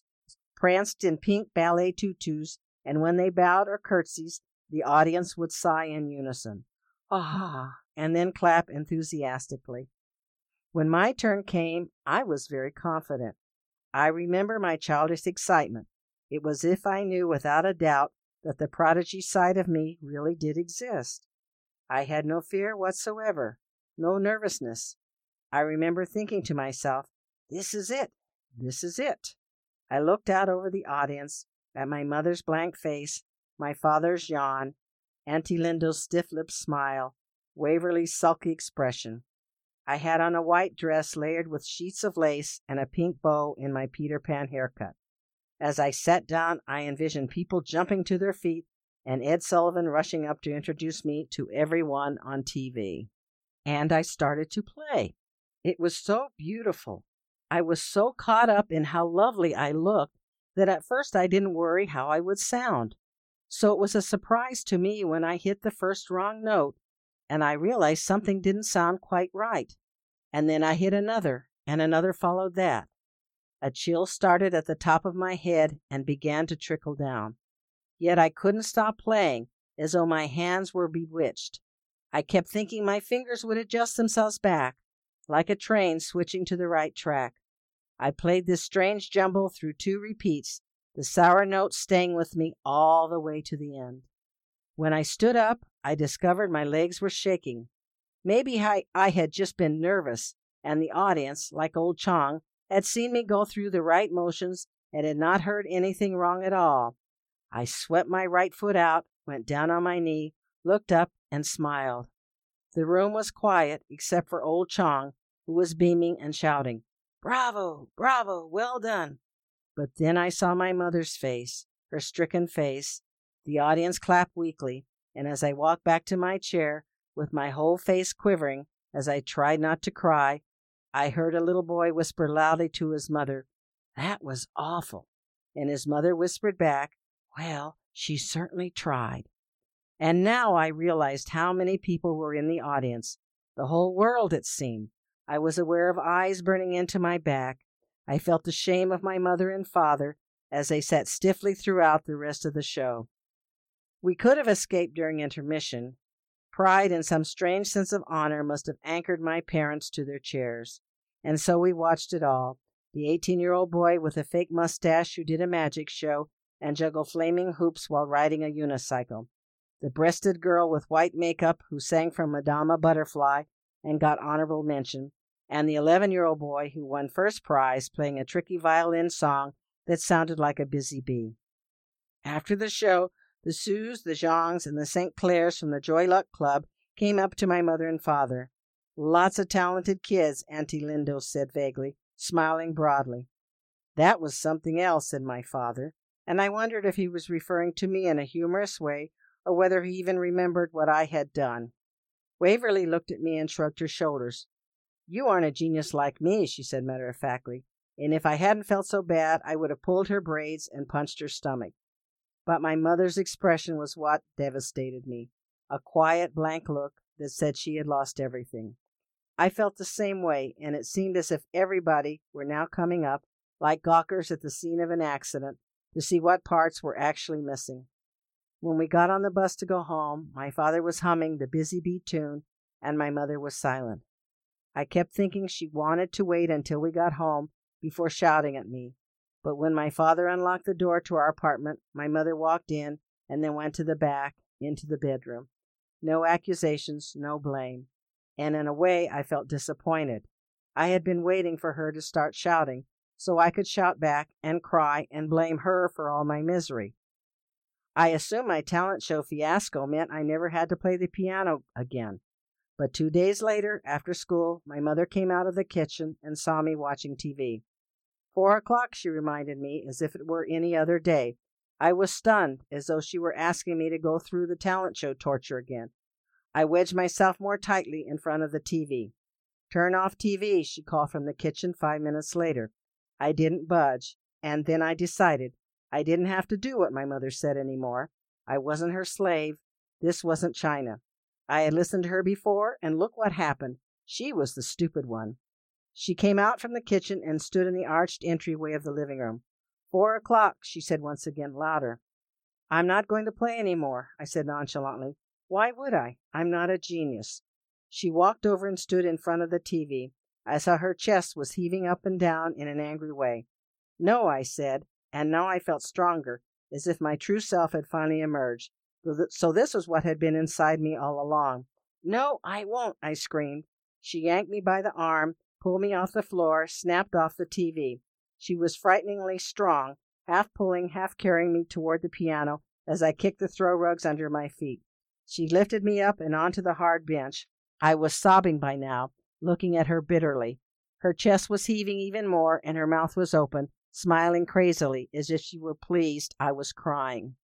pranced in pink ballet tutus, and when they bowed or curtsies, the audience would sigh in unison, "Ah," and then clap enthusiastically. When my turn came, I was very confident. I remember my childish excitement. It was as if I knew without a doubt that the prodigy side of me really did exist. I had no fear whatsoever, no nervousness. I remember thinking to myself, "This is it, this is it." I looked out over the audience, at my mother's blank face, my father's yawn, Auntie Lindo's stiff-lipped smile, Waverly's sulky expression. I had on a white dress layered with sheets of lace and a pink bow in my Peter Pan haircut. As I sat down, I envisioned people jumping to their feet and Ed Sullivan rushing up to introduce me to everyone on TV. And I started to play. It was so beautiful. I was so caught up in how lovely I looked that at first I didn't worry how I would sound. So it was a surprise to me when I hit the first wrong note, and I realized something didn't sound quite right. And then I hit another, and another followed that. A chill started at the top of my head and began to trickle down. Yet I couldn't stop playing, as though my hands were bewitched. I kept thinking my fingers would adjust themselves back, like a train switching to the right track. I played this strange jumble through 2 repeats, the sour notes staying with me all the way to the end. When I stood up, I discovered my legs were shaking. Maybe I had just been nervous, and the audience, like old Chong, had seen me go through the right motions and had not heard anything wrong at all. I swept my right foot out, went down on my knee, looked up, and smiled. The room was quiet except for old Chong, who was beaming and shouting, "Bravo! Bravo! Well done!" But then I saw my mother's face, her stricken face. The audience clapped weakly, and as I walked back to my chair, with my whole face quivering as I tried not to cry, I heard a little boy whisper loudly to his mother, "That was awful." And his mother whispered back, "Well, she certainly tried." And now I realized how many people were in the audience. The whole world, it seemed. I was aware of eyes burning into my back. I felt the shame of my mother and father as they sat stiffly throughout the rest of the show. We could have escaped during intermission. Pride and some strange sense of honor must have anchored my parents to their chairs. And so we watched it all, the 18-year-old boy with a fake mustache who did a magic show and juggled flaming hoops while riding a unicycle, the breasted girl with white makeup who sang from Madama Butterfly and got honorable mention, and the 11-year-old boy who won first prize playing a tricky violin song that sounded like a busy bee. After the show, the Sues, the Zhongs, and the St. Clairs from the Joy Luck Club came up to my mother and father. "Lots of talented kids," Auntie Lindo said vaguely, smiling broadly. "That was something else," said my father, and I wondered if he was referring to me in a humorous way or whether he even remembered what I had done. Waverly looked at me and shrugged her shoulders. "You aren't a genius like me," she said matter-of-factly, "and if I hadn't felt so bad, I would have pulled her braids and punched her stomach." But my mother's expression was what devastated me, a quiet, blank look that said she had lost everything. I felt the same way, and it seemed as if everybody were now coming up, like gawkers at the scene of an accident, to see what parts were actually missing. When we got on the bus to go home, my father was humming the Busy Bee tune, and my mother was silent. I kept thinking she wanted to wait until we got home before shouting at me, but when my father unlocked the door to our apartment, my mother walked in and then went to the back, into the bedroom. No accusations, no blame. And in a way, I felt disappointed. I had been waiting for her to start shouting, so I could shout back and cry and blame her for all my misery. I assumed my talent show fiasco meant I never had to play the piano again. But 2 days later, after school, my mother came out of the kitchen and saw me watching TV. 4 o'clock, she reminded me, as if it were any other day. I was stunned, as though she were asking me to go through the talent show torture again. I wedged myself more tightly in front of the TV. "Turn off TV," she called from the kitchen 5 minutes later. I didn't budge, and then I decided I didn't have to do what my mother said anymore. I wasn't her slave. This wasn't China. I had listened to her before, and look what happened. She was the stupid one. She came out from the kitchen and stood in the arched entryway of the living room. 4 o'clock, she said once again, louder. "I'm not going to play any more," I said nonchalantly. "Why would I? I'm not a genius." She walked over and stood in front of the TV. I saw her chest was heaving up and down in an angry way. "No," I said, and now I felt stronger, as if my true self had finally emerged. So this was what had been inside me all along. "No, I won't," I screamed. She yanked me by the arm, pulled me off the floor, snapped off the TV. She was frighteningly strong, half pulling, half carrying me toward the piano as I kicked the throw rugs under my feet. She lifted me up and onto the hard bench. I was sobbing by now, looking at her bitterly. Her chest was heaving even more, and her mouth was open, smiling crazily, as if she were pleased I was crying.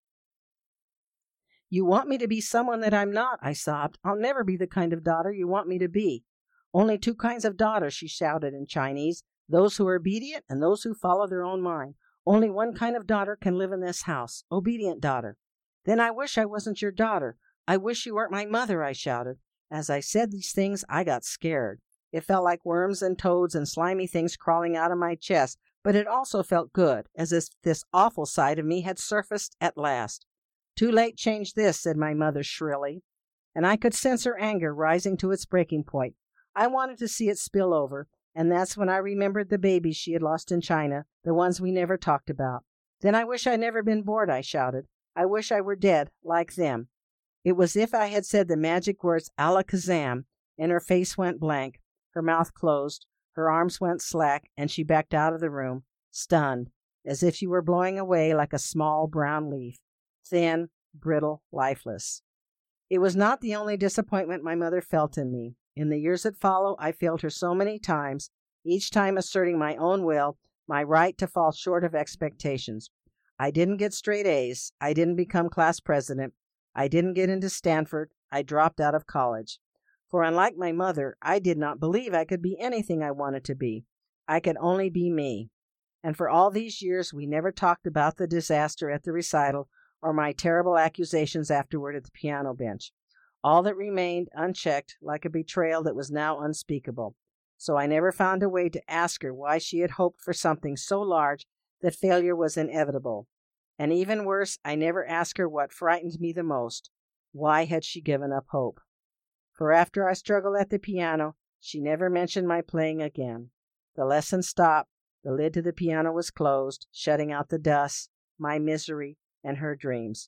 "You want me to be someone that I'm not," I sobbed. "I'll never be the kind of daughter you want me to be." "Only 2 kinds of daughters," she shouted in Chinese, "those who are obedient and those who follow their own mind. Only one kind of daughter can live in this house, obedient daughter." "Then I wish I wasn't your daughter. I wish you weren't my mother," I shouted. As I said these things, I got scared. It felt like worms and toads and slimy things crawling out of my chest, but it also felt good, as if this awful side of me had surfaced at last. "Too late change this," said my mother shrilly, and I could sense her anger rising to its breaking point. I wanted to see it spill over, and that's when I remembered the babies she had lost in China, the ones we never talked about. "Then I wish I'd never been born," I shouted. "I wish I were dead, like them." It was as if I had said the magic words alakazam, and her face went blank, her mouth closed, her arms went slack, and she backed out of the room, stunned, as if she were blowing away like a small brown leaf, thin, brittle, lifeless. It was not the only disappointment my mother felt in me. In the years that follow, I failed her so many times, each time asserting my own will, my right to fall short of expectations. I didn't get straight A's. I didn't become class president. I didn't get into Stanford. I dropped out of college. For unlike my mother, I did not believe I could be anything I wanted to be. I could only be me. And for all these years, we never talked about the disaster at the recital or my terrible accusations afterward at the piano bench. All that remained unchecked, like a betrayal that was now unspeakable. So I never found a way to ask her why she had hoped for something so large that failure was inevitable. And even worse, I never asked her what frightened me the most. Why had she given up hope? For after I struggled at the piano, she never mentioned my playing again. The lesson stopped, The lid to the piano was closed, shutting out the dust, my misery, and her dreams.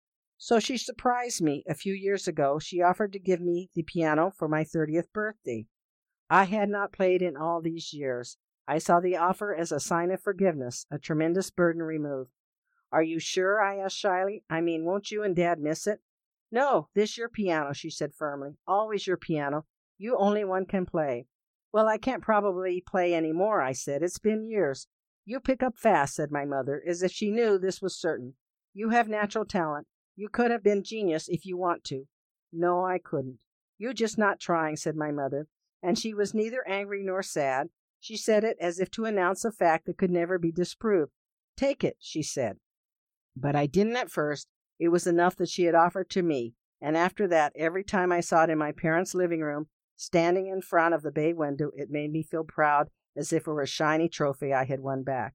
So she surprised me. A few years ago, she offered to give me the piano for my 30th birthday. I had not played in all these years. I saw the offer as a sign of forgiveness, a tremendous burden removed. "Are you sure?" I asked shyly. "I mean, won't you and Dad miss it?" "No, this your piano," she said firmly. "Always your piano. You only one can play." "Well, I can't probably play any more," I said. "It's been years." "You pick up fast," said my mother, as if she knew this was certain. "You have natural talent. You could have been genius if you want to." "No, I couldn't." "You just not trying," said my mother, and she was neither angry nor sad. She said it as if to announce a fact that could never be disproved. "Take it," she said. But I didn't at first. It was enough that she had offered to me, and after that, every time I saw it in my parents' living room, standing in front of the bay window, it made me feel proud, as if it were a shiny trophy I had won back.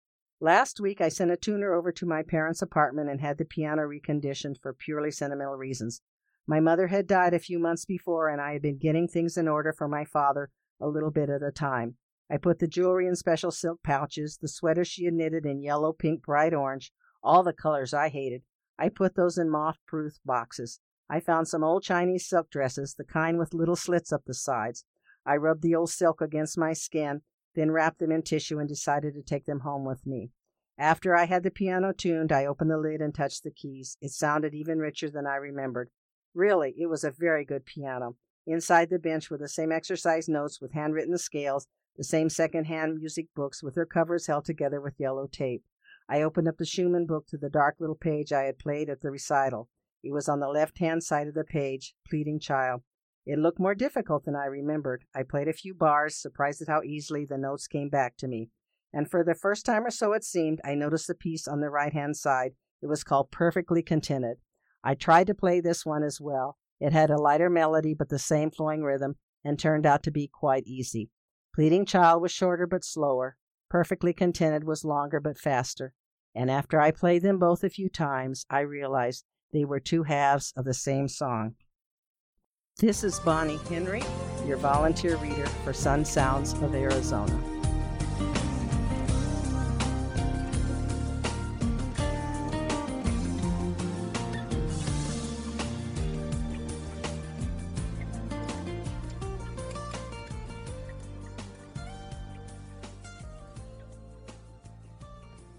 Last week, I sent a tuner over to my parents' apartment and had the piano reconditioned for purely sentimental reasons. My mother had died a few months before, and I had been getting things in order for my father a little bit at a time. I put the jewelry in special silk pouches, the sweaters she had knitted in yellow, pink, bright orange, all the colors I hated. I put those in moth-proof boxes. I found some old Chinese silk dresses, the kind with little slits up the sides. I rubbed the old silk against my skin, then wrapped them in tissue and decided to take them home with me. After I had the piano tuned, I opened the lid and touched the keys. It sounded even richer than I remembered. Really, it was a very good piano. Inside the bench were the same exercise notes with handwritten scales, the same second-hand music books with their covers held together with yellow tape. I opened up the Schumann book to the dark little page I had played at the recital. It was on the left-hand side of the page, Pleading Child. It looked more difficult than I remembered. I played a few bars, surprised at how easily the notes came back to me. And for the first time or so, it seemed, I noticed the piece on the right-hand side. It was called Perfectly Contented. I tried to play this one as well. It had a lighter melody but the same flowing rhythm, and turned out to be quite easy. Pleading Child was shorter but slower. Perfectly Contented was longer but faster. And after I played them both a few times, I realized they were two halves of the same song. This is Bonnie Henry, your volunteer reader for Sun Sounds of Arizona.